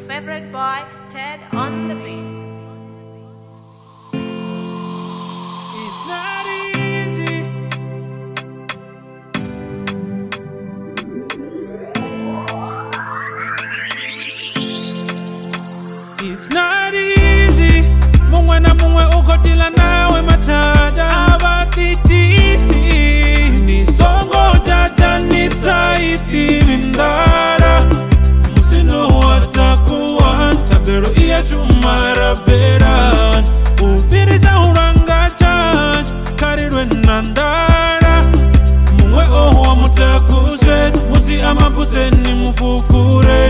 favorite boy, Ted on the beat. It's not easy. It's not easy. Mungwe na mungwe ukotila nawe matada abatitisi. Ni songo jaja ni saiti mindara. Musino watakuwa tabero iya shumara beran. Upiriza uranga change karirwe nandara. Mungwe oho mutakuse musi amabuse ni mufufure.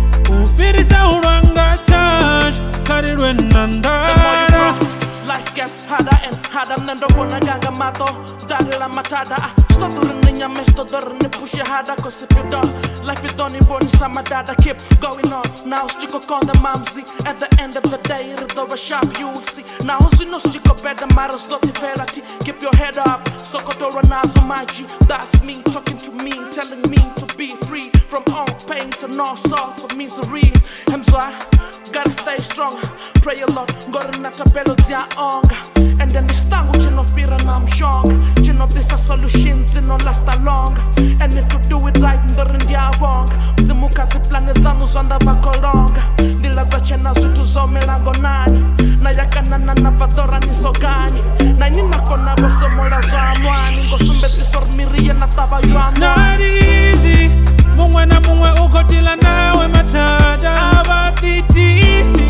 Upiriza uranga change karirwe nandara. Life gets harder and harder. Nando bona gaga mato dare la matada. Sto durni nyame sto durni push harder. Cause if you don't, life you don't even sama dada. Keep going on. Now stick on the mamzi. At the end of the day, it's over sharp you will see. Now you know stick up better matters not the penalty. Keep your head up. Sokotora nazo maji. That's me talking to me, telling me to be free from all pain and all sorts of misery. And so I gotta stay strong. Pray a lot. Gotta not a bello dia onga. And then this time with you no fear and I'm strong. You know this a solution to no last long. And if you do it right in the India wrong. Zimuka zi planet zanu zonda bakolonga. Dila za chena zutu zo melango nani. Na yakana na navadora ni sogani. Na nina kona boso mola zo amwani. Ngosumbe tisormiri na taba yu amwani. It's not easy. Mungwe na mungwe ukotila nawe matada abatitisi.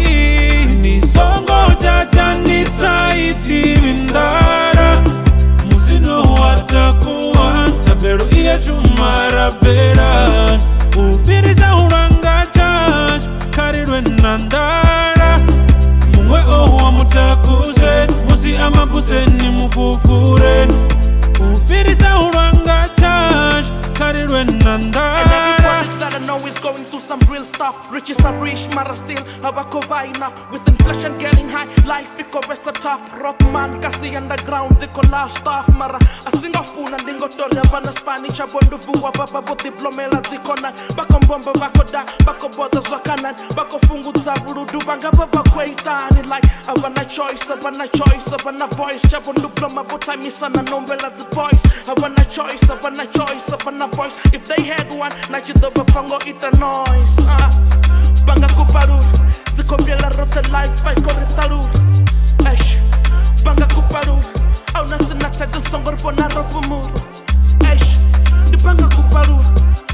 Ni songo jaja ni saiti mindara. Musino watakuwa tabero iya shumara beran. Upiriza uranga change karirwe nandara. Mungwe oho mutakuse musi amabuse ni mufufure. Upiriza uranga change karirwe nandara. And everybody that I know is going through some real stuff. Riches are rich, mara still abakova enough. With inflation getting high, life iko besa tough. Rockman kasi underground ziko last stuff. Mara asinga funa ndingo toria bana Spanish abondu vuwa baba bo diplomela ziko na. Bako mbombo bako da, bako boda zwakanan. Bako fungu zavurudu banga baba kweitani. Like abana choice, abana choice, abana voice. Chabondu ploma bota misana nombela the boys. Abana choice, abana choice, abana voice. If they had one, na chidoba fango ita noise. Banga kuparu, ziko biela rote life, I koritaru. Esh, banga kuparu, au nasi na tete songor bona ropumu. Esh, di banga kuparu.